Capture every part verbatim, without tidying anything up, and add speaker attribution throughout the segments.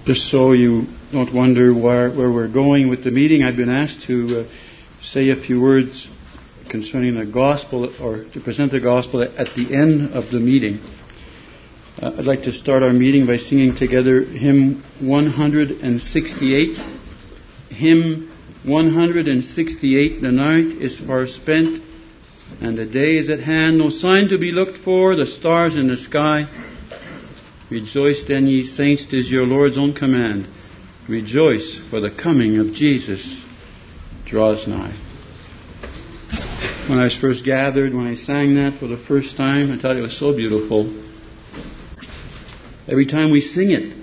Speaker 1: Just so you don't wonder where, where we're going with the meeting, I've been asked to uh, say a few words concerning the gospel, or to present the gospel at the end of the meeting. Uh, I'd like to start our meeting by singing together hymn one hundred sixty-eight. Hymn one hundred sixty-eight, the night is far spent, and the day is at hand, no sign to be looked for, the stars in the sky. Rejoice then, ye saints, 'tis your Lord's own command. Rejoice, for the coming of Jesus draws nigh. When I was first gathered, when I sang that for the first time, I thought it was so beautiful. Every time we sing it,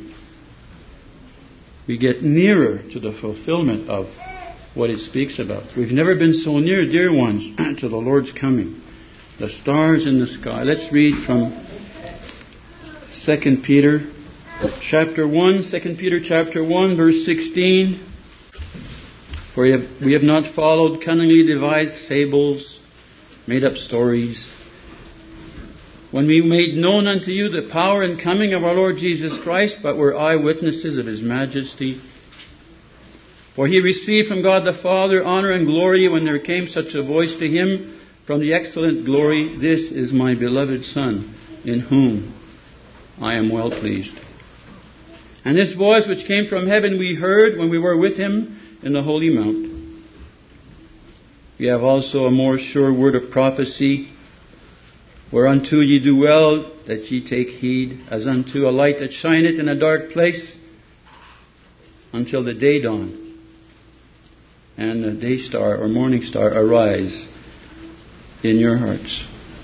Speaker 1: we get nearer to the fulfillment of what it speaks about. We've never been so near, dear ones, to the Lord's coming. The stars in the sky. Let's read from Second Peter chapter one, Second Peter chapter one, verse sixteen. For we have, we have not followed cunningly devised fables, made up stories, when we made known unto you the power and coming of our Lord Jesus Christ, but were eyewitnesses of His majesty. For He received from God the Father honor and glory when there came such a voice to Him from the excellent glory, This is my beloved Son, in whom I am well pleased. And this voice which came from heaven we heard when we were with Him in the holy mount. We have also a more sure word of prophecy, whereunto ye do well that ye take heed, as unto a light that shineth in a dark place, until the day dawn, and the day star or morning star arise in your hearts.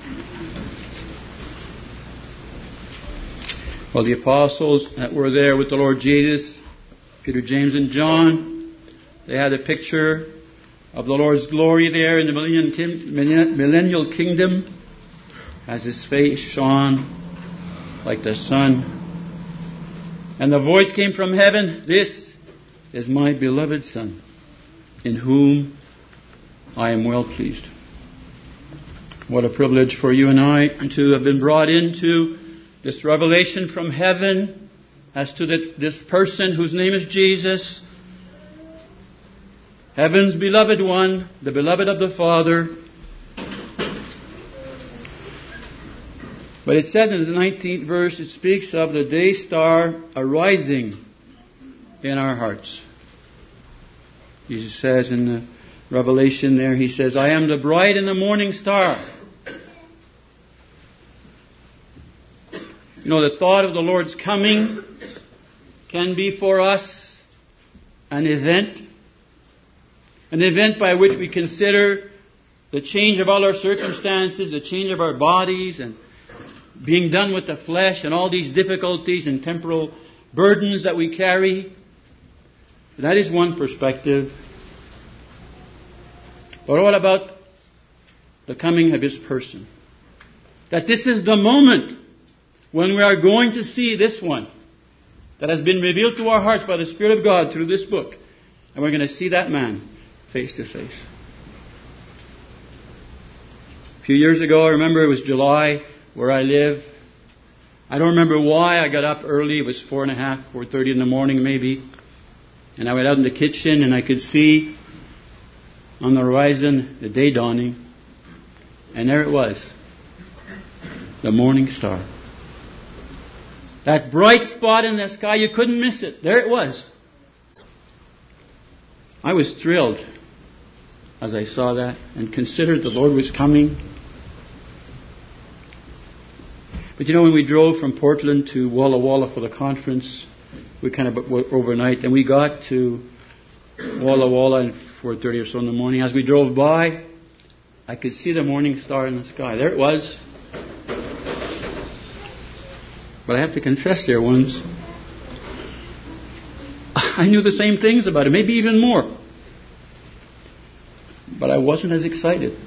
Speaker 1: Well, the apostles that were there with the Lord Jesus, Peter, James, and John, they had a picture of the Lord's glory there in the millennial kingdom, as His face shone like the sun. And the voice came from heaven, This is my beloved Son, in whom I am well pleased. What a privilege for you and I to have been brought into this revelation from heaven as to the, this person whose name is Jesus, heaven's beloved one, the beloved of the Father. But it says in the nineteenth verse, it speaks of the day star arising in our hearts. Jesus says in the Revelation there, He says, I am the bright and the morning star. You know, the thought of the Lord's coming can be for us an event. An event by which we consider the change of all our circumstances, the change of our bodies, and being done with the flesh, and all these difficulties and temporal burdens that we carry. That is one perspective. But what about the coming of His person? That this is the moment when we are going to see this one that has been revealed to our hearts by the Spirit of God through this book. And we're going to see that man face to face. A few years ago, I remember it was July where I live. I don't remember why I got up early. It was four and a half, four thirty in the morning maybe. And I went out in the kitchen and I could see on the horizon the day dawning. And there it was. The morning star. That bright spot in the sky, you couldn't miss it. There it was. I was thrilled as I saw that and considered the Lord was coming. But you know, when we drove from Portland to Walla Walla for the conference, we kind of went overnight, and we got to Walla Walla at four thirty or so in the morning. As we drove by, I could see the morning star in the sky. There it was. But I have to confess, dear ones, I knew the same things about it, maybe even more. But I wasn't as excited.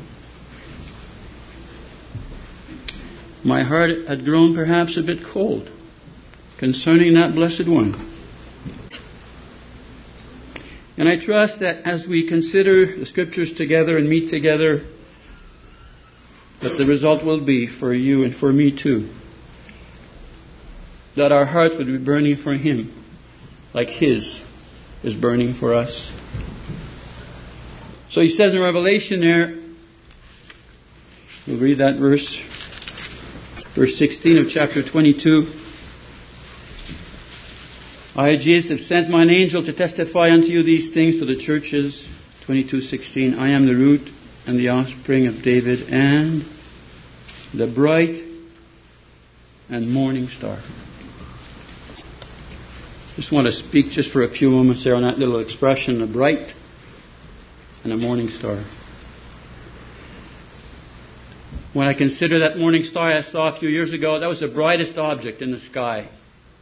Speaker 1: My heart had grown perhaps a bit cold concerning that blessed one. And I trust that as we consider the Scriptures together and meet together, that the result will be for you and for me too, that our hearts would be burning for Him like His is burning for us. So He says in Revelation there, we'll read that verse, verse sixteen of chapter twenty-two. I, Jesus, have sent mine angel to testify unto you these things to the churches. twenty-two sixteen. I am the root and the offspring of David and the bright and morning star. Just want to speak just for a few moments there on that little expression, a bright and a morning star. When I consider that morning star I saw a few years ago, that was the brightest object in the sky.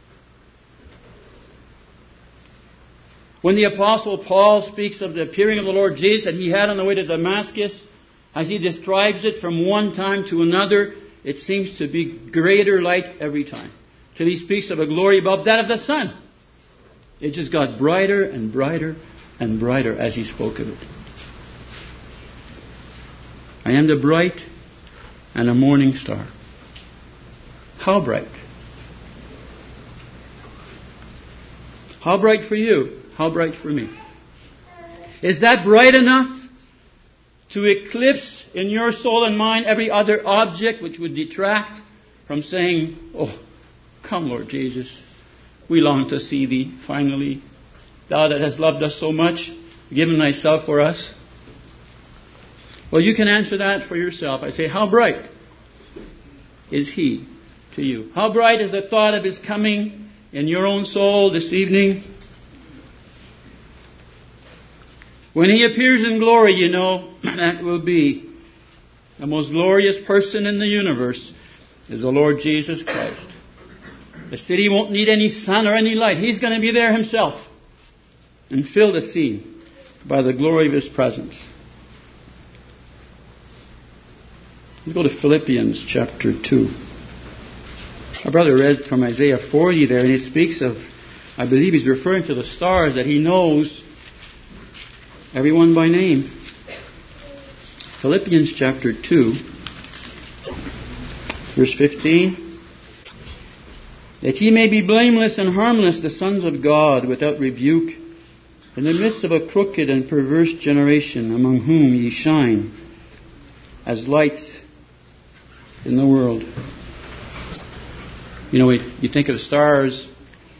Speaker 1: When the Apostle Paul speaks of the appearing of the Lord Jesus that he had on the way to Damascus, as he describes it from one time to another, it seems to be greater light every time. Till he speaks of a glory above that of the sun. It just got brighter and brighter and brighter as he spoke of it. I am the bright and a morning star. How bright? How bright for you? How bright for me? Is that bright enough to eclipse in your soul and mind every other object which would detract from saying, oh, come Lord Jesus, we long to see Thee finally. Thou that hast loved us so much, given Thyself for us. Well, you can answer that for yourself. I say, how bright is He to you? How bright is the thought of His coming in your own soul this evening? When He appears in glory, you know, that will be the most glorious person in the universe is the Lord Jesus Christ. The city won't need any sun or any light. He's going to be there Himself and fill the scene by the glory of His presence. Let's go to Philippians chapter two. Our brother read from Isaiah forty there, and he speaks of, I believe he's referring to the stars that he knows everyone by name. Philippians chapter two, verse fifteen. That ye may be blameless and harmless, the sons of God, without rebuke, in the midst of a crooked and perverse generation, among whom ye shine as lights in the world. You know, you think of stars,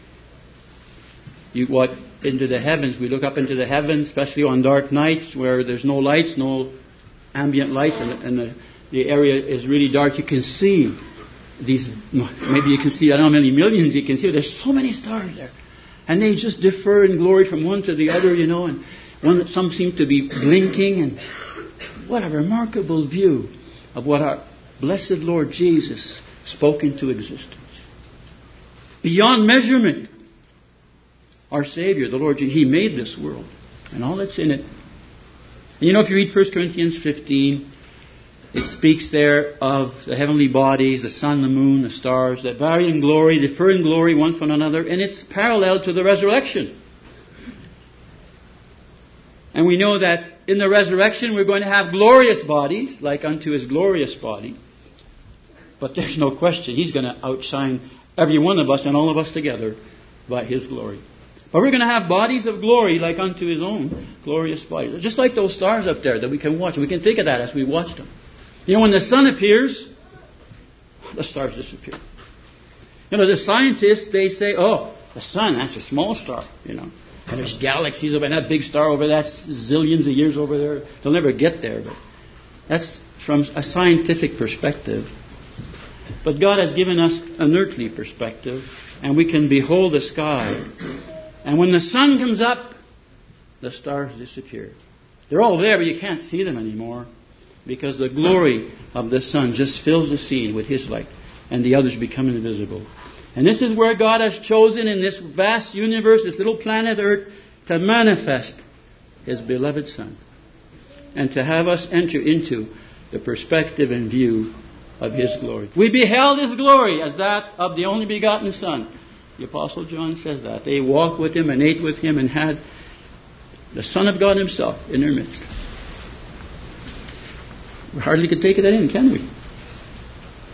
Speaker 1: you what into the heavens. We look up into the heavens, especially on dark nights where there's no lights, no ambient lights, and, and the, the area is really dark. You can see these, maybe you can see, I don't know how many millions you can see, there's so many stars there. And they just differ in glory from one to the other, you know, and one some seem to be blinking, and what a remarkable view of what our blessed Lord Jesus spoke into existence. Beyond measurement, our Savior, the Lord Jesus, He made this world and all that's in it. And you know, if you read First Corinthians fifteen, it speaks there of the heavenly bodies, the sun, the moon, the stars, that vary in glory, differ in glory one from another, and it's parallel to the resurrection. And we know that in the resurrection we're going to have glorious bodies, like unto His glorious body. But there's no question He's going to outshine every one of us and all of us together by His glory. But we're going to have bodies of glory like unto His own glorious body. Just like those stars up there that we can watch. We can think of that as we watch them. You know, when the sun appears, the stars disappear. You know, the scientists, they say, oh, the sun, that's a small star, you know. And there's galaxies over, and that big star over, that's zillions of years over there. They'll never get there, but that's from a scientific perspective. But God has given us an earthly perspective, and we can behold the sky. And when the sun comes up, the stars disappear. They're all there, but you can't see them anymore, because the glory of the sun just fills the scene with His light, and the others become invisible. And this is where God has chosen in this vast universe, this little planet Earth, to manifest His beloved Son, and to have us enter into the perspective and view of His glory. We beheld His glory as that of the only begotten Son. The Apostle John says that. They walked with Him and ate with Him and had the Son of God Himself in their midst. We hardly could take that in, can we?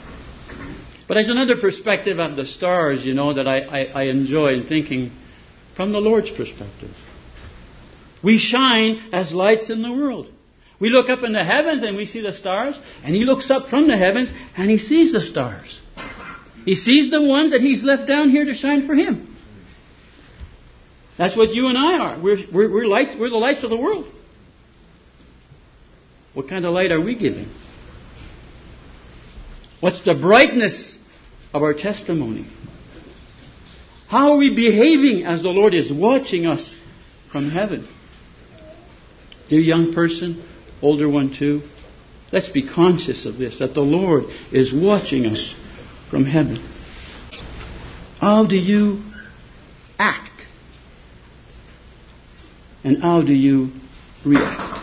Speaker 1: But there's another perspective of the stars, you know, that I, I, I enjoy in thinking from the Lord's perspective. We shine as lights in the world. We look up in the heavens and we see the stars, and He looks up from the heavens and He sees the stars. He sees the ones that He's left down here to shine for Him. That's what you and I are. We're, we're, we're lights. We're the lights of the world. What kind of light are we giving? What's the brightness of our testimony? How are we behaving as the Lord is watching us from heaven? Dear young person, older one too, let's be conscious of this, that the Lord is watching us from heaven. How do you act? And how do you react?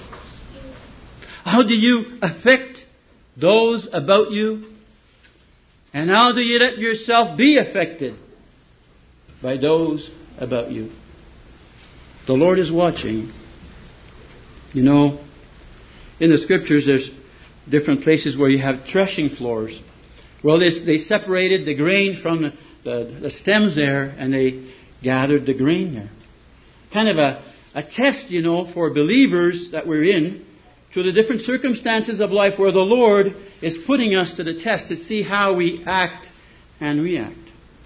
Speaker 1: How do you affect those about you? And how do you let yourself be affected by those about you? The Lord is watching. You know, in the Scriptures there's different places where you have threshing floors. Well, they, they separated the grain from the, the, the stems there, and they gathered the grain there. Kind of a, a test, you know, for believers that we're in, to the different circumstances of life where the Lord is putting us to the test to see how we act and react.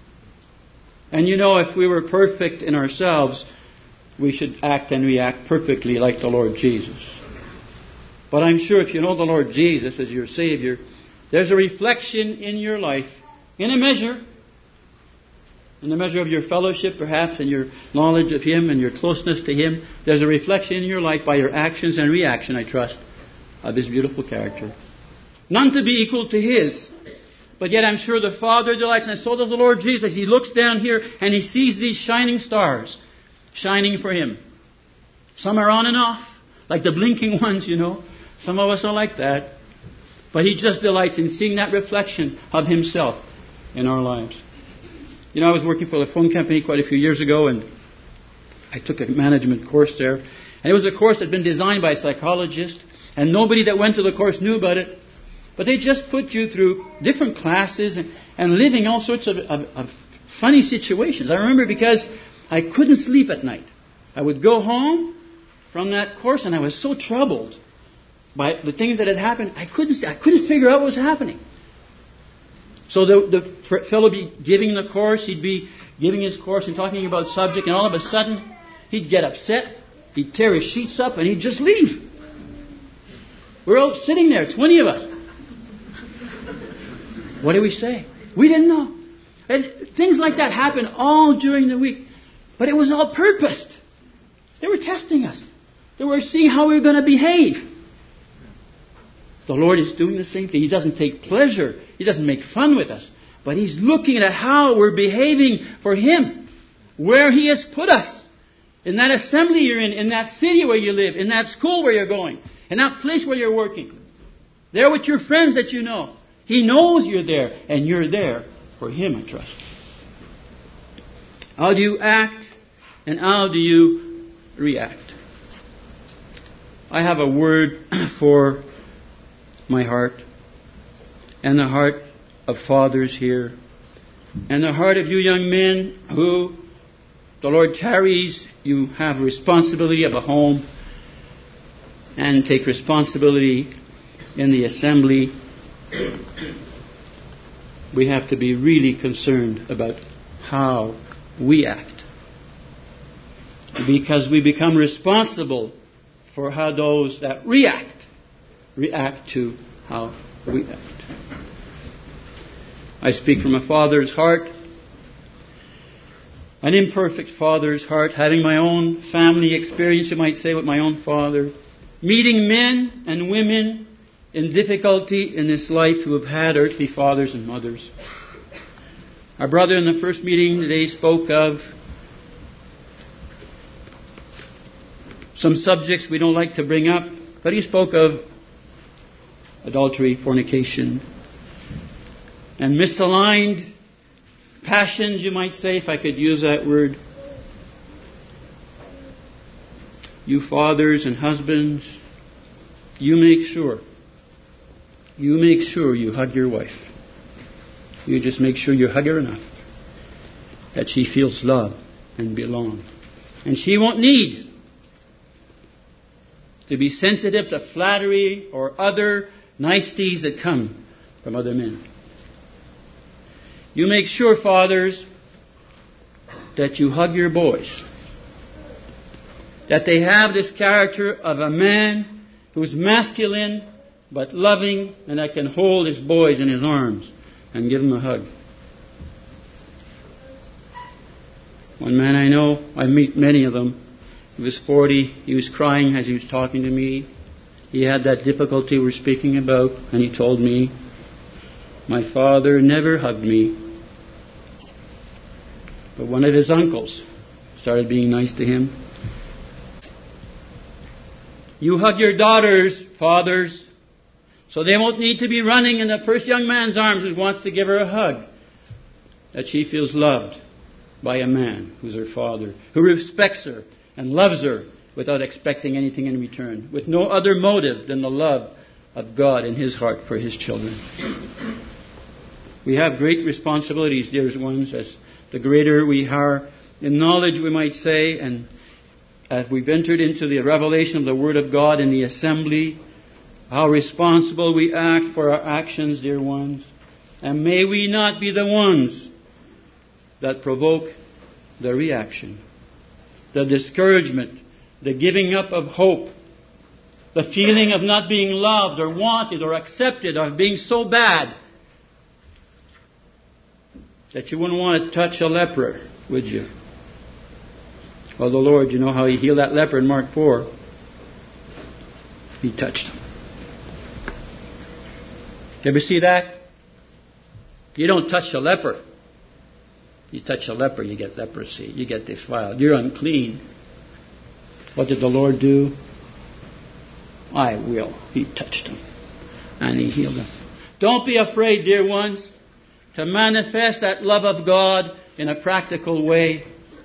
Speaker 1: And you know, if we were perfect in ourselves, we should act and react perfectly like the Lord Jesus. But I'm sure if you know the Lord Jesus as your Savior, there's a reflection in your life, in a measure, in the measure of your fellowship perhaps, and your knowledge of Him and your closeness to Him. There's a reflection in your life by your actions and reaction, I trust, of His beautiful character. None to be equal to His. But yet I'm sure the Father delights, and so does the Lord Jesus. He looks down here and He sees these shining stars, shining for Him. Some are on and off, like the blinking ones, you know. Some of us are like that. But He just delights in seeing that reflection of Himself in our lives. You know, I was working for the phone company quite a few years ago, and I took a management course there. And it was a course that had been designed by a psychologist, and nobody that went to the course knew about it. But they just put you through different classes and, and living all sorts of, of, of funny situations. I remember because I couldn't sleep at night. I would go home from that course, and I was so troubled by the things that had happened. I couldn't I couldn't figure out what was happening. So the, the fellow would be giving the course, he'd be giving his course and talking about subject, and all of a sudden, he'd get upset, he'd tear his sheets up, and he'd just leave. We're all sitting there, twenty of us. What do we say? We didn't know. And things like that happen all during the week. But it was all purposed. They were testing us. They were seeing how we were going to behave. The Lord is doing the same thing. He doesn't take pleasure. He doesn't make fun with us. But He's looking at how we're behaving for Him. Where He has put us. In that assembly you're in. In that city where you live. In that school where you're going. In that place where you're working. There with your friends that you know. He knows you're there. And you're there for Him, I trust. How do you act? And how do you react? I have a word for my heart, and the heart of fathers here, and the heart of you young men who, the Lord tarries, you have responsibility of a home and take responsibility in the assembly. We have to be really concerned about how we act, because we become responsible for how those that react react to how we act. I speak from a father's heart, an imperfect father's heart, having my own family experience, you might say, with my own father, meeting men and women in difficulty in this life who have had earthly fathers and mothers. Our brother in the first meeting today spoke of some subjects we don't like to bring up, but he spoke of adultery, fornication, and misaligned passions, you might say, if I could use that word. You fathers and husbands, you make sure, you make sure you hug your wife. You just make sure you hug her enough that she feels love and belong. And she won't need to be sensitive to flattery or other niceties that come from other men. You make sure, fathers, that you hug your boys. That they have this character of a man who's masculine but loving, and that can hold his boys in his arms and give them a hug. One man I know, I meet many of them, he was forty, he was crying as he was talking to me. He had that difficulty we're speaking about, and he told me, my father never hugged me. But one of his uncles started being nice to him. You hug your daughters, fathers, so they won't need to be running in the first young man's arms who wants to give her a hug. That she feels loved by a man who's her father, who respects her and loves her without expecting anything in return, with no other motive than the love of God in His heart for His children. We have great responsibilities, dear ones, as the greater we are in knowledge, we might say, and as we've entered into the revelation of the Word of God in the assembly, how responsible we act for our actions, dear ones. And may we not be the ones that provoke the reaction, the discouragement, the giving up of hope, the feeling of not being loved or wanted or accepted, or being so bad that you wouldn't want to touch a leper, would you? Well, the Lord, you know how He healed that leper in Mark four. He touched him. You ever see that? You don't touch a leper. You touch a leper, you get leprosy. You get defiled. You're unclean. What did the Lord do? I will. He touched him. And He healed him. Don't be afraid, dear ones, to manifest that love of God in a practical way.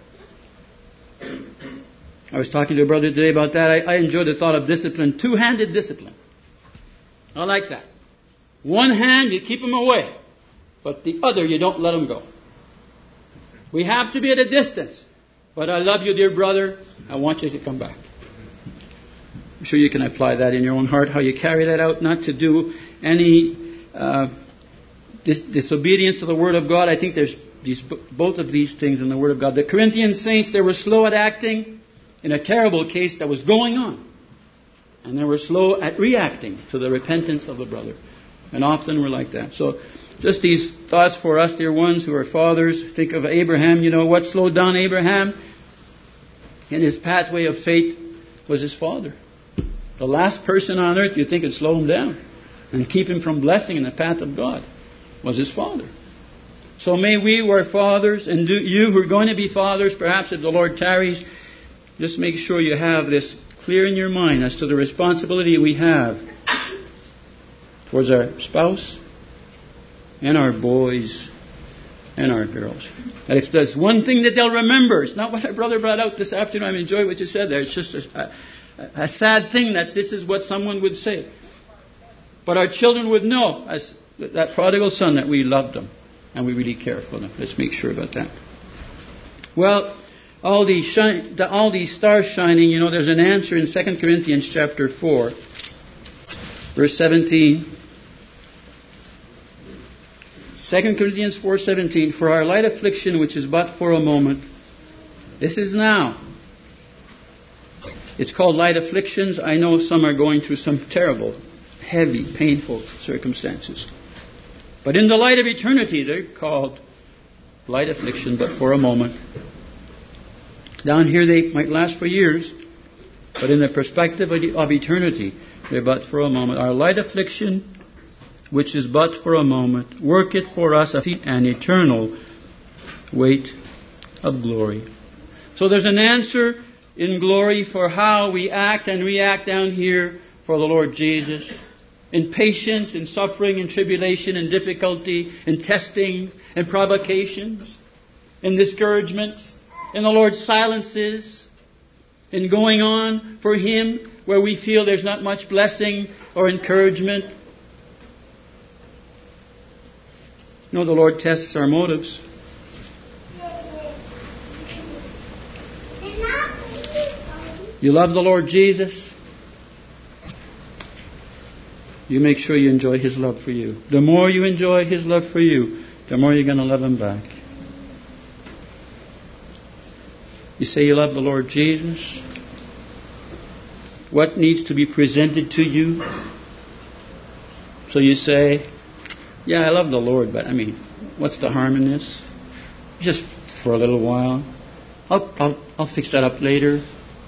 Speaker 1: I was talking to a brother today about that. I, I enjoy the thought of discipline, two-handed discipline. I like that. One hand, you keep them away, but the other, you don't let them go. We have to be at a distance. But I love you, dear brother. I want you to come back. I'm sure you can apply that in your own heart, how you carry that out, not to do any uh, dis- disobedience to the Word of God. I think there's these, both of these things in the Word of God. The Corinthian saints, they were slow at acting in a terrible case that was going on. And they were slow at reacting to the repentance of the brother. And often we're like that. So just these thoughts for us, dear ones who are fathers. Think of Abraham. You know what slowed down Abraham in his pathway of faith was his father. The last person on earth you think would slow him down and keep him from blessing in the path of God was his father. So may we who are fathers, and do, you who are going to be fathers, perhaps if the Lord tarries, just make sure you have this clear in your mind as to the responsibility we have towards our spouse and our boys and our girls. And if there's one thing that they'll remember, it's not what our brother brought out this afternoon. I enjoy what you said there. It's just a, a, a sad thing that this is what someone would say. But our children would know, as that prodigal son, that we loved them and we really care for them. Let's make sure about that. Well, all these shine, all these stars shining, you know, there's an answer in Second Corinthians chapter four, verse seventeen. Second Corinthians four seventeen, for our light affliction, which is but for a moment, this is now. It's called light afflictions. I know some are going through some terrible, heavy, painful circumstances. But in the light of eternity, they're called light affliction, but for a moment. Down here they might last for years, but in the perspective of eternity, they're but for a moment. Our light affliction, which is but for a moment, worketh for us an eternal weight of glory. So there's an answer in glory for how we act and react down here for the Lord Jesus. In patience, in suffering, in tribulation, in difficulty, in testing, in provocations, in discouragements, in the Lord's silences, in going on for Him where we feel there's not much blessing or encouragement. No, the Lord tests our motives. You love the Lord Jesus? You make sure you enjoy His love for you. The more you enjoy His love for you, the more you're going to love Him back. You say you love the Lord Jesus. What needs to be presented to you? So you say, yeah, I love the Lord, but I mean, what's the harm in this? Just for a little while. I'll, I'll, I'll fix that up later.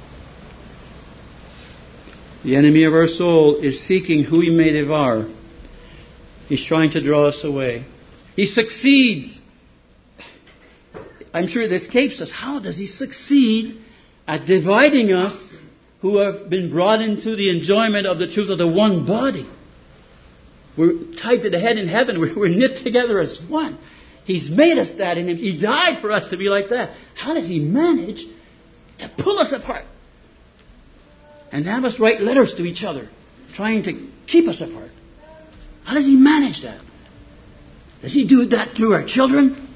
Speaker 1: The enemy of our soul is seeking who he may devour. He's trying to draw us away. He succeeds. I'm sure it escapes us. How does he succeed at dividing us who have been brought into the enjoyment of the truth of the one body? We're tied to the head in heaven. We're, we're knit together as one. He's made us that in Him. He died for us to be like that. How does He manage to pull us apart and have us write letters to each other, trying to keep us apart? How does He manage that? Does He do that to our children?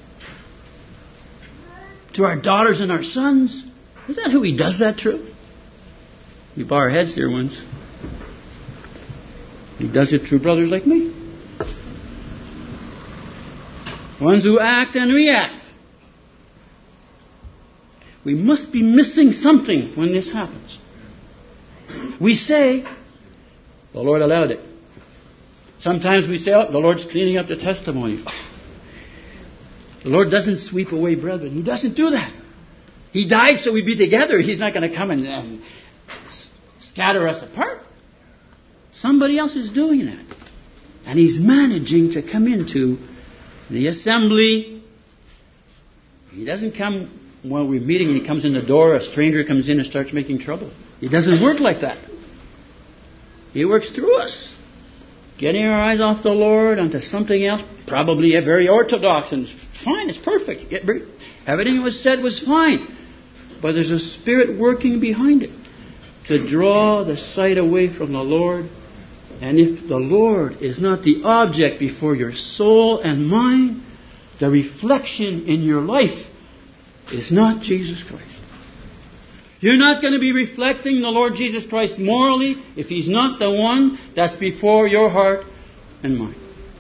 Speaker 1: To our daughters and our sons? Is that who He does that to? We bow our heads, dear ones. He does it through brothers like me. Ones who act and react. We must be missing something when this happens. We say, the Lord allowed it. Sometimes we say, oh, the Lord's cleaning up the testimony. The Lord doesn't sweep away brethren. He doesn't do that. He died so we'd be together. He's not going to come and, and scatter us apart. Somebody else is doing that. And He's managing to come into the assembly. He doesn't come while we're meeting and He comes in the door. A stranger comes in and starts making trouble. It doesn't work like that. He works through us. Getting our eyes off the Lord onto something else, probably a very orthodox and fine, it's perfect. Everything was said was fine. But there's a spirit working behind it to draw the sight away from the Lord. And if the Lord is not the object before your soul and mind, the reflection in your life is not Jesus Christ. You're not going to be reflecting the Lord Jesus Christ morally if He's not the one that's before your heart and mind.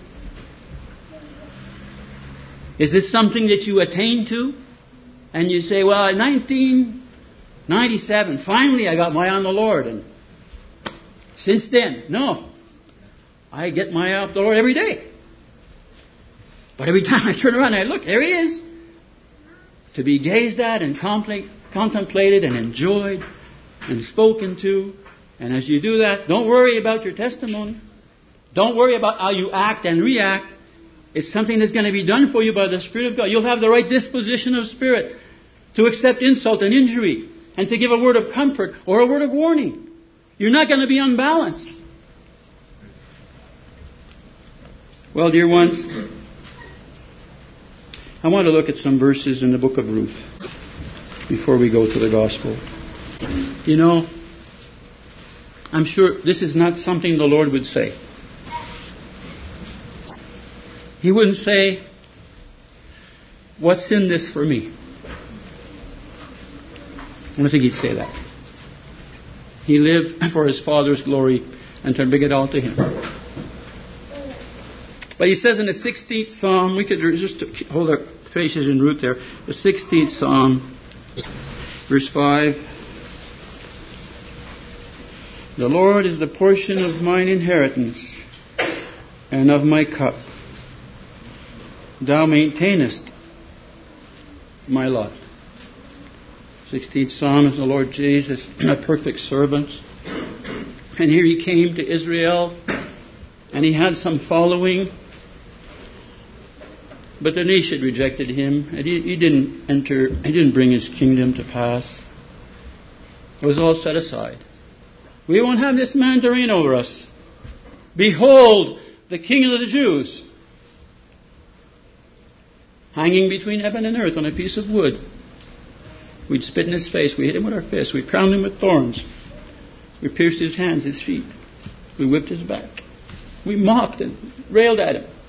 Speaker 1: Is this something that you attain to? And you say, well, in nineteen ninety-seven, finally I got my eye on the Lord. And since then, no. I get my eye off the Lord every day. But every time I turn around and I look, there He is. To be gazed at and contemplated and enjoyed and spoken to. And as you do that, don't worry about your testimony. Don't worry about how you act and react. It's something that's going to be done for you by the Spirit of God. You'll have the right disposition of spirit to accept insult and injury and to give a word of comfort or a word of warning. You're not going to be unbalanced. Well, dear ones, I want to look at some verses in the book of Ruth before we go to the gospel. You know, I'm sure this is not something the Lord would say. He wouldn't say, what's in this for me? I don't think He'd say that. He lived for His Father's glory and to bring it all to Him. But He says in the sixteenth Psalm, we could just hold our faces in Ruth there, the sixteenth Psalm, verse five. The Lord is the portion of mine inheritance and of my cup. Thou maintainest my lot. sixteenth Psalm is the Lord Jesus, a perfect servant. And here He came to Israel, and He had some following. But the nation rejected Him, and he, he didn't enter, He didn't bring His kingdom to pass. It was all set aside. We won't have this man to reign over us. Behold, the King of the Jews, hanging between heaven and earth on a piece of wood. We'd spit in His face. We hit Him with our fists. We crowned Him with thorns. We pierced His hands, His feet. We whipped His back. We mocked and railed at Him.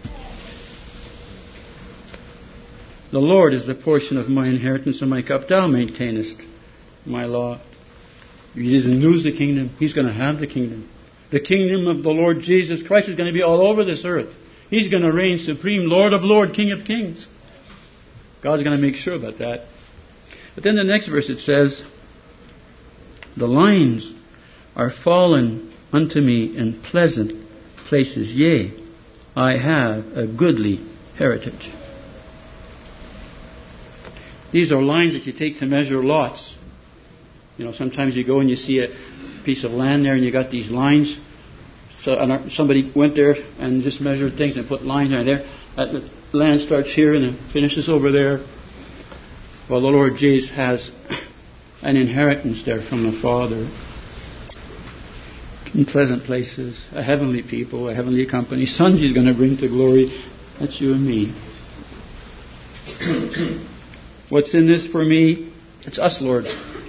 Speaker 1: The Lord is the portion of my inheritance and my cup. Thou maintainest my law. He doesn't lose the kingdom. He's going to have the kingdom. The kingdom of the Lord Jesus Christ is going to be all over this earth. He's going to reign supreme, Lord of Lords, King of Kings. God's going to make sure about that. But then the next verse it says, the lines are fallen unto me in pleasant places. Yea, I have a goodly heritage. These are lines that you take to measure lots. You know, sometimes you go and you see a piece of land there and you got these lines. So and somebody went there and just measured things and put lines right there. That the land starts here and it finishes over there. Well, the Lord Jesus has an inheritance there from the Father. In pleasant places, a heavenly people, a heavenly company. Sons He's going to bring to glory. That's you and me. What's in this for me? It's us, Lord.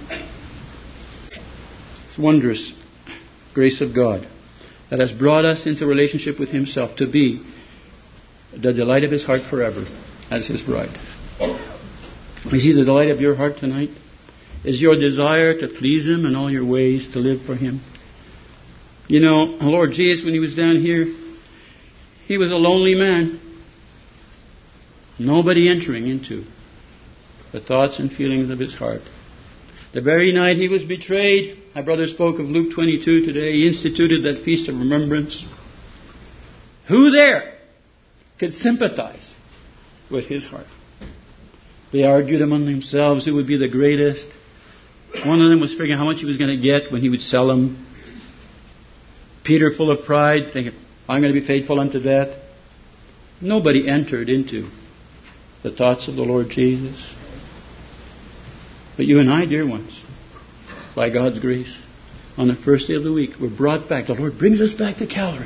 Speaker 1: It's wondrous grace of God that has brought us into relationship with Himself to be the delight of His heart forever as His bride. Is He the delight of your heart tonight? Is your desire to please Him in all your ways, to live for Him? You know, the Lord Jesus, when He was down here, He was a lonely man. Nobody entering into the thoughts and feelings of His heart. The very night He was betrayed, my brother spoke of Luke twenty-two today, He instituted that feast of remembrance. Who there could sympathize with His heart? They argued among themselves who would be the greatest. One of them was figuring how much he was going to get when he would sell him. Peter, full of pride, thinking, I'm going to be faithful unto death. Nobody entered into the thoughts of the Lord Jesus. But you and I, dear ones, by God's grace, on the first day of the week, we're brought back. The Lord brings us back to Calvary.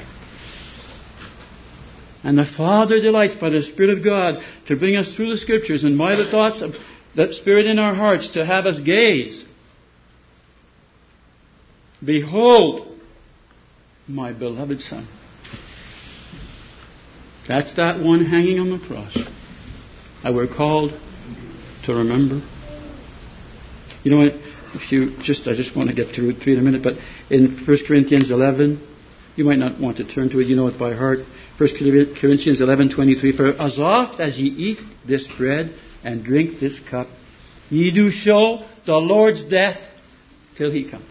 Speaker 1: And the Father delights by the Spirit of God to bring us through the Scriptures and by the thoughts of that Spirit in our hearts to have us gaze. Behold, my beloved Son. That's that one hanging on the cross that we're called to remember. You know what? If you just, I just want to get through it in a minute, but in First Corinthians eleven, you might not want to turn to it, you know it by heart. First Corinthians eleven twenty-three, for as oft as ye eat this bread and drink this cup, ye do show the Lord's death till He comes.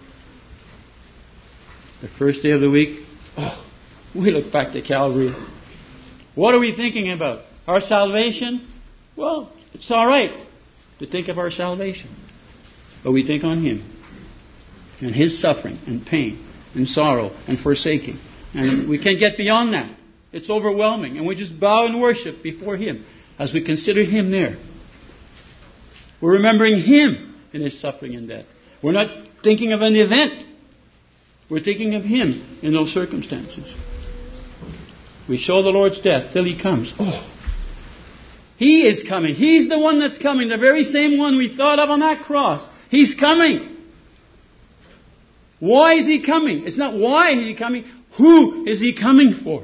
Speaker 1: The first day of the week, oh, we look back to Calvary. What are we thinking about? Our salvation? Well, it's all right to think of our salvation. But we think on Him and His suffering and pain and sorrow and forsaking. And we can't get beyond that. It's overwhelming. And we just bow and worship before Him as we consider Him there. We're remembering Him in His suffering and death. We're not thinking of an event. We're thinking of Him in those circumstances. We show the Lord's death till He comes. Oh, He is coming. He's the one that's coming. The very same one we thought of on that cross. He's coming. Why is He coming? It's not why is He coming. Who is He coming for?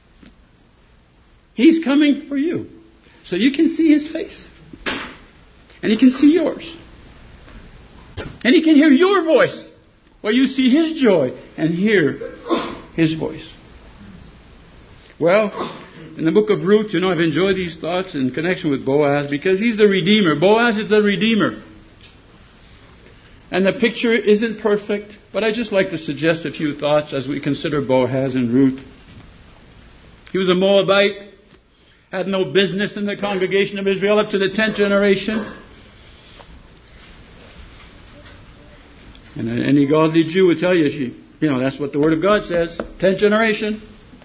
Speaker 1: He's coming for you. So you can see His face. And He can see yours. And He can hear your voice. Where you see His joy and hear His voice. Well, in the book of Ruth, you know, I've enjoyed these thoughts in connection with Boaz because he's the Redeemer. Boaz is the Redeemer. And the picture isn't perfect, but I just like to suggest a few thoughts as we consider Boaz and Ruth. He was a Moabite, had no business in the congregation of Israel up to the tenth generation. And any godly Jew would tell you, she, you know, that's what the Word of God says, tenth generation.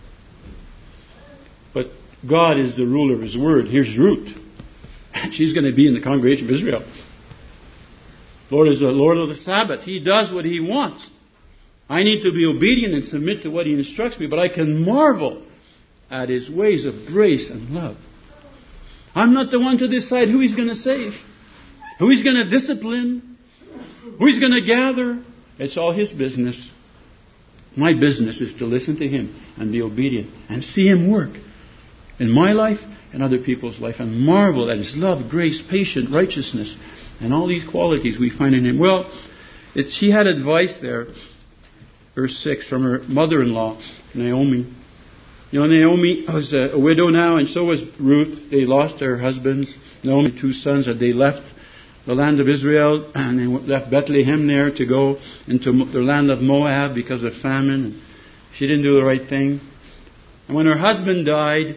Speaker 1: But God is the ruler of His Word. Here's Ruth. She's going to be in the congregation of Israel. Lord is the Lord of the Sabbath. He does what He wants. I need to be obedient and submit to what He instructs me, but I can marvel at His ways of grace and love. I'm not the one to decide who He's going to save, who He's going to discipline, who He's going to gather. It's all His business. My business is to listen to Him and be obedient and see Him work in my life and other people's life and marvel at His love, grace, patience, righteousness, and all these qualities we find in Him. Well, It, she had advice there, verse six, from her mother-in-law, Naomi. You know, Naomi was a, a widow now, and so was Ruth. They lost their husbands. Naomi, two sons, that they left the land of Israel, and they left Bethlehem there to go into the land of Moab because of famine. And she didn't do the right thing. And when her husband died,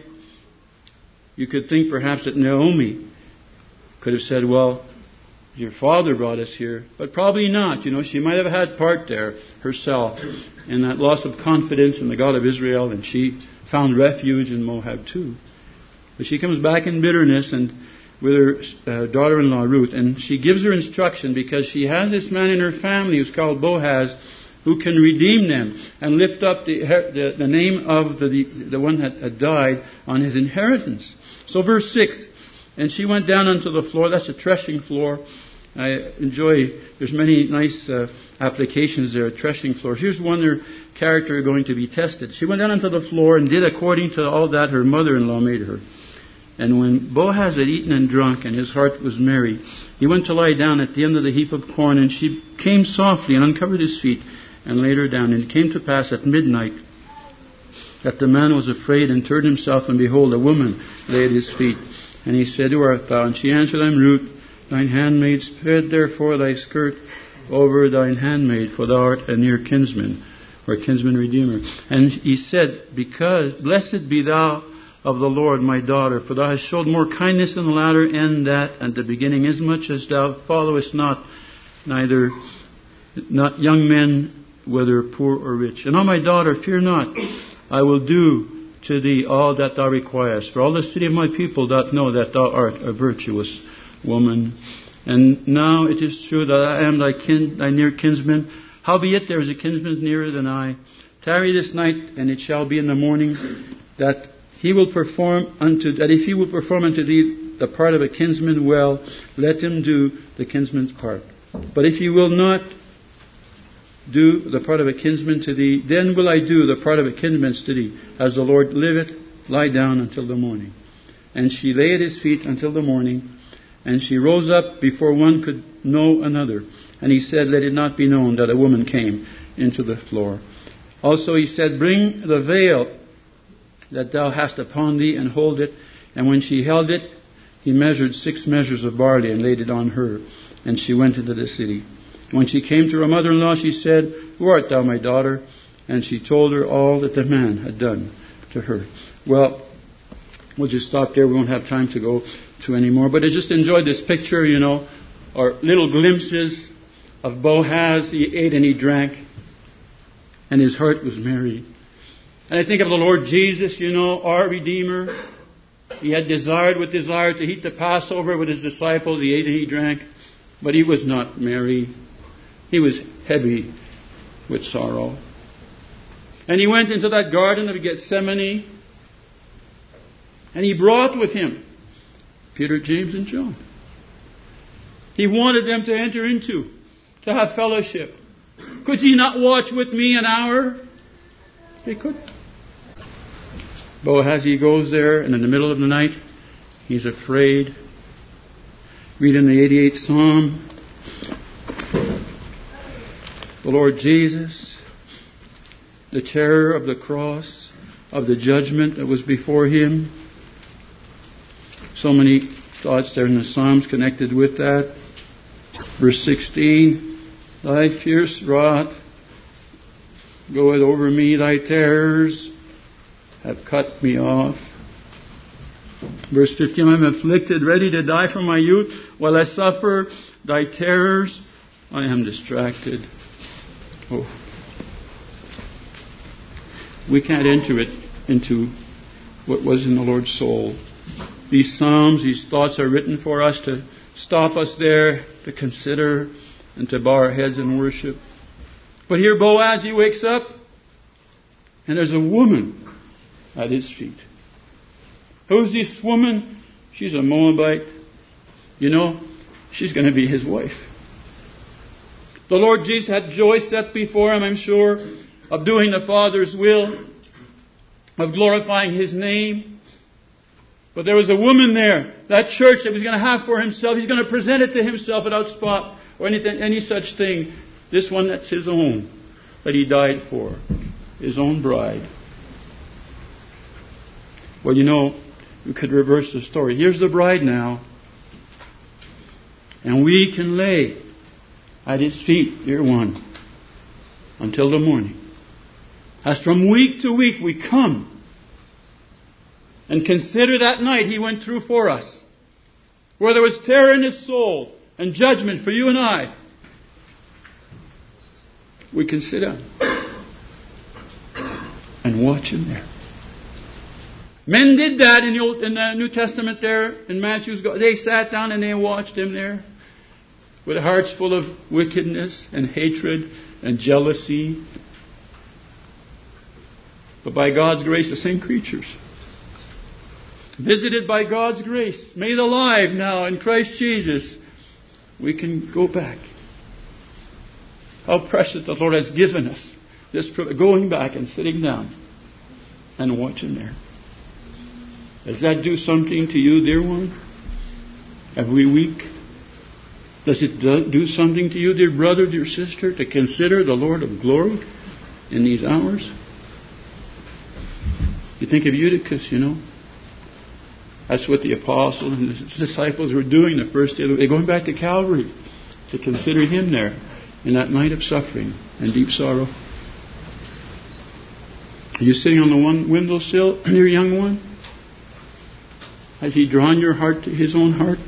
Speaker 1: you could think perhaps that Naomi could have said, well, your father brought us here. But probably not. You know, she might have had part there herself in that loss of confidence in the God of Israel, and she found refuge in Moab too. But she comes back in bitterness and with her uh, daughter-in-law Ruth, and she gives her instruction because she has this man in her family who's called Boaz, who can redeem them and lift up the the, the name of the, the the one that had died on his inheritance. So verse six, and she went down onto the floor. That's a threshing floor. I enjoy, there's many nice uh, applications there, threshing floors. Here's one, their character going to be tested. She went down onto the floor and did according to all that her mother-in-law made her. And when Boaz had eaten and drunk, and his heart was merry, he went to lie down at the end of the heap of corn, and she came softly and uncovered his feet and laid her down. And it came to pass at midnight that the man was afraid and turned himself, and behold, a woman lay at his feet. And he said, Who art thou? And she answered, I am Ruth, thine handmaid. Spread therefore thy skirt over thine handmaid, for thou art a near kinsman, or kinsman redeemer. And he said, Because blessed be thou of the Lord, my daughter, for thou hast showed more kindness in the latter end that at the beginning, as much as thou followest not neither not young men, whether poor or rich. And, O my daughter, fear not, I will do to thee all that thou requirest. For all the city of my people doth know that thou art a virtuous woman. And now it is true that I am thy kin, thy near kinsman. Howbeit there is a kinsman nearer than I. Tarry this night, and it shall be in the morning that he will perform unto that if he will perform unto thee the part of a kinsman well, let him do the kinsman's part. But if he will not do the part of a kinsman to thee, then will I do the part of a kinsman's to thee. As the Lord liveth, lie down until the morning. And she lay at his feet until the morning, and she rose up before one could know another. And he said, Let it not be known that a woman came into the floor. Also he said, Bring the veil that thou hast upon thee, and hold it. And when she held it, he measured six measures of barley and laid it on her. And she went into the city. When she came to her mother-in-law, she said, Who art thou, my daughter? And she told her all that the man had done to her. Well, we'll just stop there. We won't have time to go to any more. But I just enjoyed this picture, you know, or little glimpses of Boaz. He ate and he drank, and his heart was merry. And I think of the Lord Jesus, you know, our Redeemer. He had desired with desire to eat the Passover with his disciples. He ate and he drank, but he was not merry. He was heavy with sorrow. And he went into that garden of Gethsemane, and he brought with him Peter, James, and John. He wanted them to enter into, to have fellowship. Could ye not watch with me an hour? They could. Boaz, he goes there, and in the middle of the night, he's afraid. Read in the eighty-eighth Psalm, the Lord Jesus, the terror of the cross, of the judgment that was before him. So many thoughts there in the Psalms connected with that. Verse sixteen, Thy fierce wrath goeth over me, thy terrors have cut me off. Verse fifteen, I am afflicted, ready to die from my youth. While I suffer thy terrors, I am distracted. Oh. We can't enter it into what was in the Lord's soul. These Psalms, these thoughts are written for us to stop us there, to consider, and to bow our heads in worship. But here Boaz, he wakes up, and there's a woman at his feet. Who's this woman? She's a Moabite. You know, she's going to be his wife. The Lord Jesus had joy set before him, I'm sure, of doing the Father's will, of glorifying his name. But there was a woman there, that church that he was going to have for himself. He's going to present it to himself without spot or anything, any such thing. This one that's His own, that He died for, His own bride. Well, you know, we could reverse the story. Here's the bride now. And we can lay at His feet, dear one, until the morning. As from week to week we come and consider that night He went through for us, where there was terror in His soul and judgment for you and I. We can sit down and watch Him there. Men did that in the, Old, in the New Testament there in Matthew's. They sat down and they watched Him there with hearts full of wickedness and hatred and jealousy. But by God's grace, the same creatures. Visited by God's grace, made alive now in Christ Jesus, we can go back. How precious the Lord has given us this privilege, going back and sitting down and watching there. Does that do something to you, dear one? Every week? Does it do something to you, dear brother, dear sister, to consider the Lord of glory in these hours? You think of Eutychus, you know. That's what the apostles and the disciples were doing the first day of the week. They're going back to Calvary to consider Him there in that night of suffering and deep sorrow. Are you sitting on the one windowsill, dear young one? Has He drawn your heart to His own heart?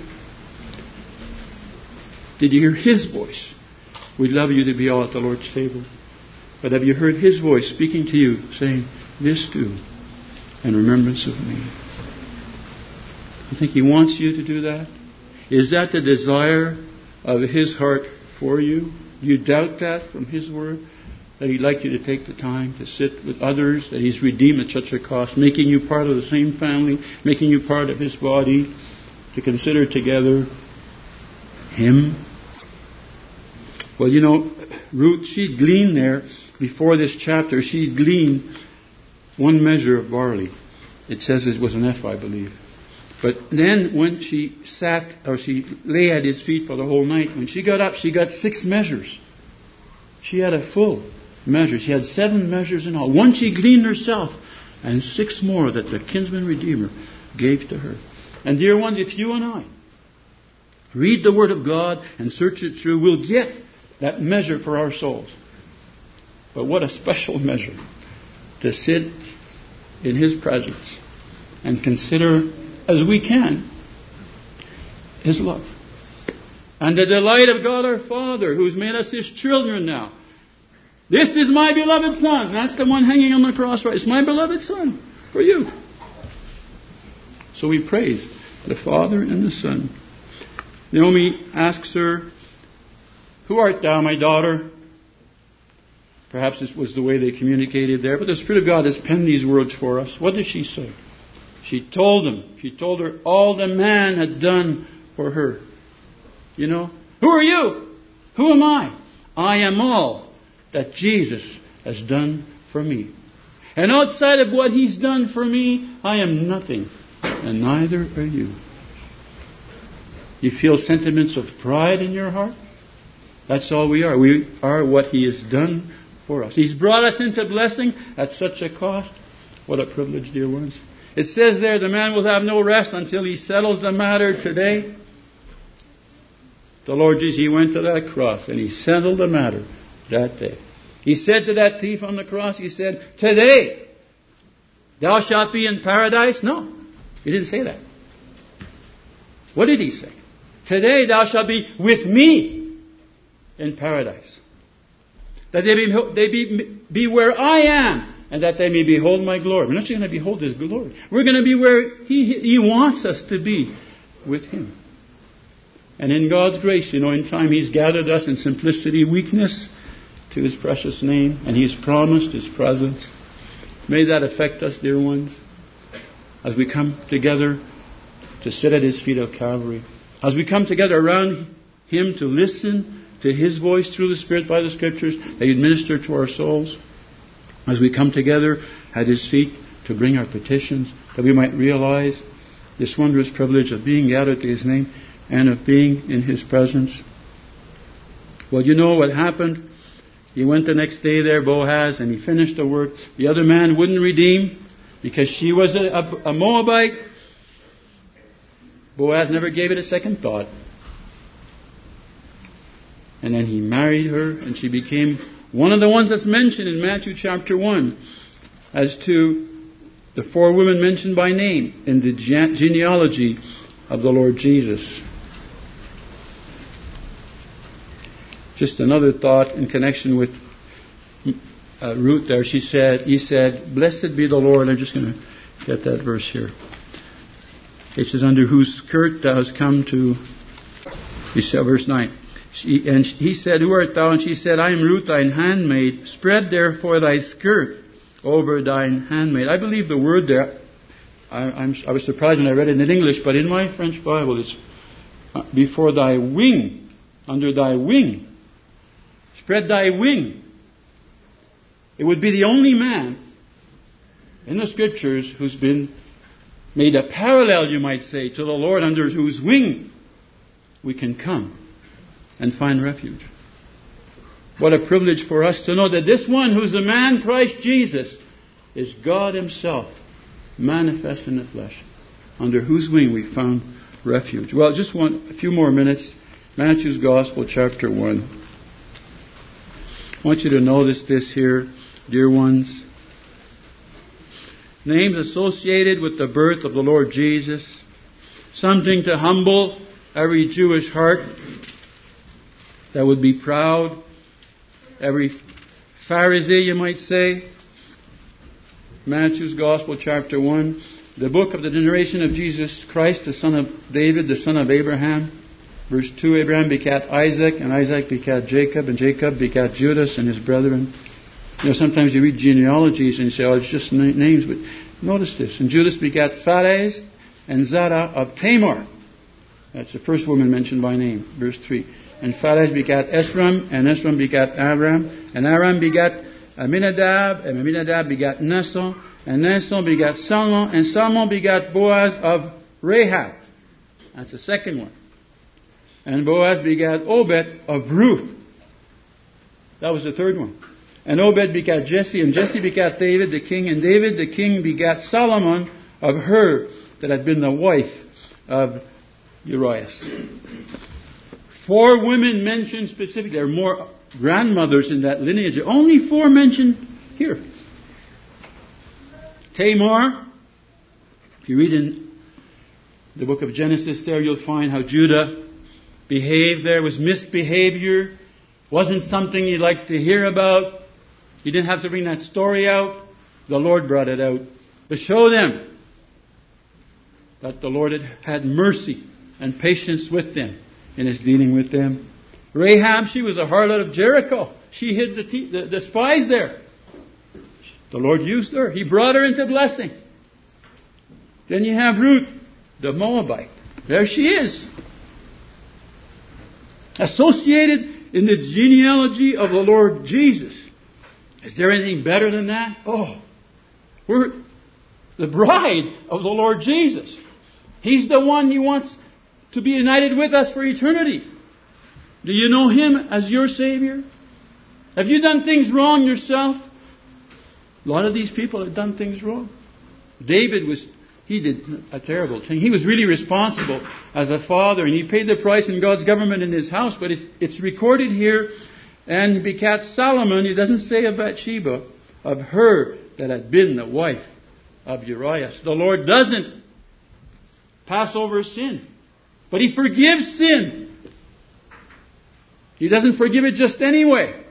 Speaker 1: Did you hear His voice? We'd love you to be all at the Lord's table. But have you heard His voice speaking to you, saying, "This do in remembrance of me"? You think He wants you to do that? Is that the desire of His heart for you? Do you doubt that from His Word? That He'd like you to take the time to sit with others, that He's redeemed at such a cost, making you part of the same family, making you part of His body, to consider together Him? Well, you know, Ruth, she gleaned there, before this chapter, she gleaned one measure of barley. It says it was an ephah, I believe. But then when she sat, or she lay at His feet for the whole night, when she got up, she got six measures. She had a full measure. She had seven measures in all. One she gleaned herself, and six more that the kinsman redeemer gave to her. And dear ones, if you and I read the Word of God and search it through, we'll get that measure for our souls. But what a special measure to sit in His presence and consider, as we can, His love. And the delight of God our Father, who's made us His children now. This is my beloved Son. That's the one hanging on the cross, right? It's my beloved Son for you. So we praise the Father and the Son. Naomi asks her, "Who art thou, my daughter?" Perhaps this was the way they communicated there, but the Spirit of God has penned these words for us. What does she say? She told him, she told her all the man had done for her. You know, who are you? Who am I? I am all that Jesus has done for me. And outside of what He's done for me, I am nothing, and neither are you. You feel sentiments of pride in your heart? That's all we are. We are what He has done for us. He's brought us into blessing at such a cost. What a privilege, dear ones. It says there, the man will have no rest until he settles the matter today. The Lord Jesus, He went to that cross and He settled the matter that day. He said to that thief on the cross, He said, "Today thou shalt be in paradise." No, He didn't say that. What did He say? "Today thou shalt be with me in paradise. That they be, they be, be where I am, and that they may behold my glory." We're not just going to behold His glory. We're going to be where He, He wants us to be, with Him. And in God's grace, you know, in time He's gathered us in simplicity, weakness, to His precious name, and He's promised His presence. May that affect us, dear ones, as we come together to sit at His feet of Calvary. As we come together around Him to listen to His voice through the Spirit by the Scriptures, that He'd minister to our souls. As we come together at His feet to bring our petitions, that we might realize this wondrous privilege of being gathered to His name and of being in His presence. Well, you know what happened? He went the next day there, Boaz, and he finished the work. The other man wouldn't redeem because she was a, a, a Moabite. Boaz never gave it a second thought. And then he married her, and she became one of the ones that's mentioned in Matthew chapter one as to the four women mentioned by name in the ge- genealogy of the Lord Jesus. Just another thought in connection with uh, Ruth there. She said, he said, "Blessed be the Lord." I'm just going to get that verse here. It says, "Under whose skirt thou hast come to," he said, verse nine. She, and he said, "Who art thou?" And she said, "I am Ruth, thine handmaid. Spread therefore thy skirt over thine handmaid." I believe the word there, I, I'm, I was surprised when I read it in English, but in my French Bible it's uh, before thy wing, under thy wing. Spread thy wing. It would be the only man in the Scriptures who's been made a parallel, you might say, to the Lord, under whose wing we can come and find refuge. What a privilege for us to know that this one who's the man, Christ Jesus, is God Himself, manifest in the flesh, under whose wing we found refuge. Well, just one, a few more minutes. Matthew's Gospel, chapter one. I want you to notice this here, dear ones. Names associated with the birth of the Lord Jesus. Something to humble every Jewish heart that would be proud. Every Pharisee, you might say. Matthew's Gospel, chapter one. The book of the generation of Jesus Christ, the son of David, the son of Abraham. Verse two, Abraham begat Isaac, and Isaac begat Jacob, and Jacob begat Judas and his brethren. You know, sometimes you read genealogies and you say, oh, it's just names, but notice this. And Judas begat Phares and Zara of Tamar. That's the first woman mentioned by name. Verse three. And Phares begat Esrom, and Esrom begat Aram, and Aram begat Aminadab, and Aminadab begat Nason, and Nason begat Salmon, and Salmon begat Boaz of Rahab. That's the second one. And Boaz begat Obed of Ruth. That was the third one. And Obed begat Jesse, and Jesse begat David the king, and David the king begat Solomon of her that had been the wife of Uriah. Four women mentioned specifically. There are more grandmothers in that lineage. Only four mentioned here. Tamar. If you read in the book of Genesis there, you'll find how Judah behaved. There was misbehavior. Wasn't something you liked to hear about. You didn't have to bring that story out. The Lord brought it out to show them that the Lord had had mercy and patience with them in His dealing with them. Rahab, she was a harlot of Jericho. She hid the, te- the, the spies there. The Lord used her. He brought her into blessing. Then you have Ruth, the Moabite. There she is. Associated in the genealogy of the Lord Jesus. Is there anything better than that? Oh, we're the bride of the Lord Jesus. He's the one He wants to be united with us for eternity. Do you know Him as your Savior? Have you done things wrong yourself? A lot of these people have done things wrong. David was, he did a terrible thing. He was really responsible as a father, and he paid the price in God's government in his house, but it's, it's recorded here. And he begat Solomon, he doesn't say of Bathsheba, of her that had been the wife of Uriah. The Lord doesn't pass over sin, but He forgives sin. He doesn't forgive it just anyway.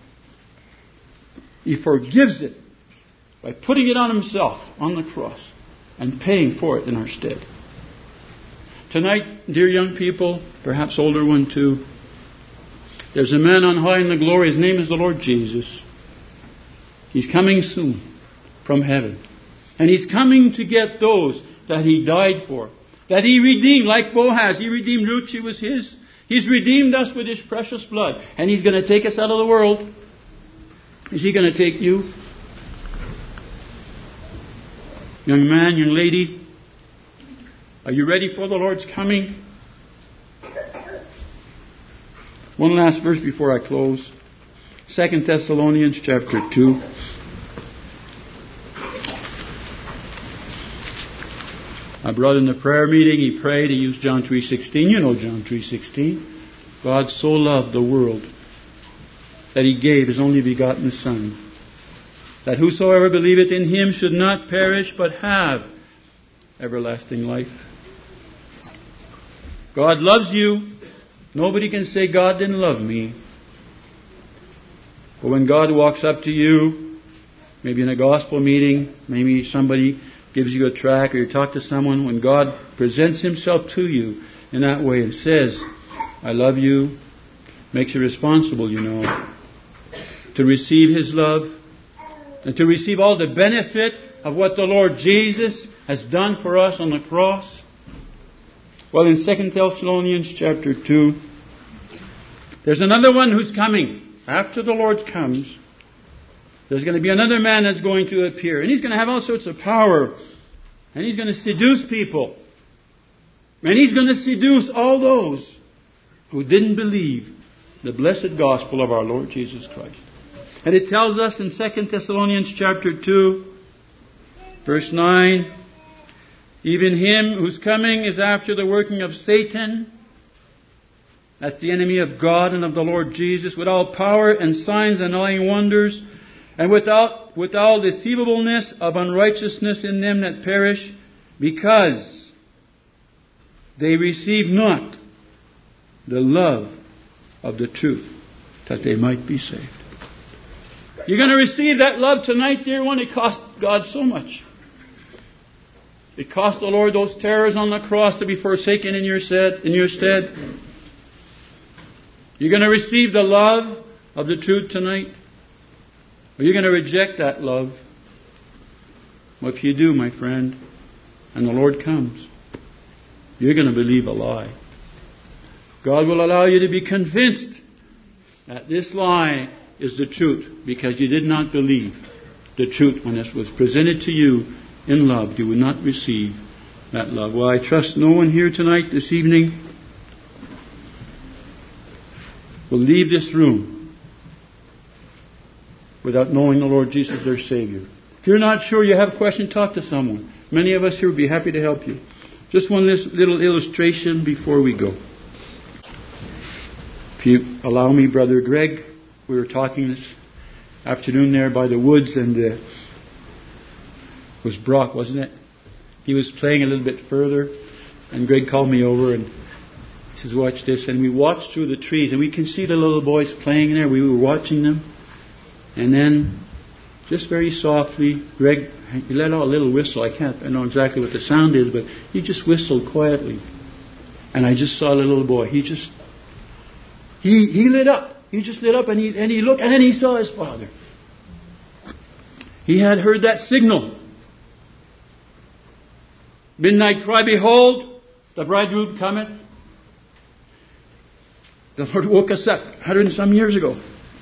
Speaker 1: He forgives it by putting it on Himself on the cross and paying for it in our stead. Tonight, dear young people, perhaps older one too, there's a man on high in the glory. His name is the Lord Jesus. He's coming soon from heaven. And He's coming to get those that He died for. That He redeemed, like Boaz. He redeemed Ruth, she was His. He's redeemed us with His precious blood. And He's going to take us out of the world. Is He going to take you? Young man, young lady, are you ready for the Lord's coming? One last verse before I close. Second Thessalonians chapter two. I brought in the prayer meeting. He prayed. He used John three sixteen. You know John three sixteen. God so loved the world that He gave His only begotten Son, that whosoever believeth in Him should not perish but have everlasting life. God loves you. Nobody can say God didn't love me. But when God walks up to you, maybe in a gospel meeting, maybe somebody gives you a tract or you talk to someone, when God presents Himself to you in that way and says, I love you, makes you responsible, you know, to receive His love and to receive all the benefit of what the Lord Jesus has done for us on the cross. Well, in Second Thessalonians chapter two, there's another one who's coming. After the Lord comes, there's going to be another man that's going to appear. And he's going to have all sorts of power. And he's going to seduce people. And he's going to seduce all those who didn't believe the blessed gospel of our Lord Jesus Christ. And it tells us in Second Thessalonians chapter two, verse nine, even him whose coming is after the working of Satan, that's the enemy of God and of the Lord Jesus, with all power and signs and lying wonders, and without, with all deceivableness of unrighteousness in them that perish, because they receive not the love of the truth, that they might be saved. You're going to receive that love tonight, dear one. It cost God so much. It cost the Lord those terrors on the cross to be forsaken in your stead. In your stead. You're going to receive the love of the truth tonight. Or you're going to reject that love. Well, if you do, my friend, and the Lord comes, you're going to believe a lie. God will allow you to be convinced that this lie is the truth because you did not believe the truth when it was presented to you in love. You would not receive that love. Well, I trust no one here tonight, this evening, will leave this room without knowing the Lord Jesus their Savior. If you're not sure, you have a question, talk to someone. Many of us here would be happy to help you. Just one little illustration before we go. If you allow me, Brother Greg, we were talking this afternoon there by the woods, and uh, it was Brock, wasn't it? He was playing a little bit further, and Greg called me over and he says, watch this. And we watched through the trees, and we can see the little boys playing there. We were watching them. And then, just very softly, Greg, he let out a little whistle. I can't I know exactly what the sound is, but he just whistled quietly. And I just saw the little boy. He just, he he lit up. He just lit up, and he and he looked, and then he saw his father. He had heard that signal. Midnight cry, behold, the bridegroom cometh. The Lord woke us up a hundred and some years ago.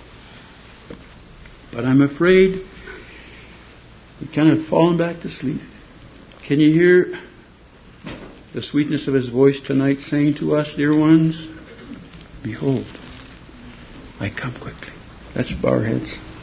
Speaker 1: But I'm afraid we've kind of fallen back to sleep. Can you hear the sweetness of His voice tonight saying to us, dear ones, behold, I come quickly. Let's bow our heads.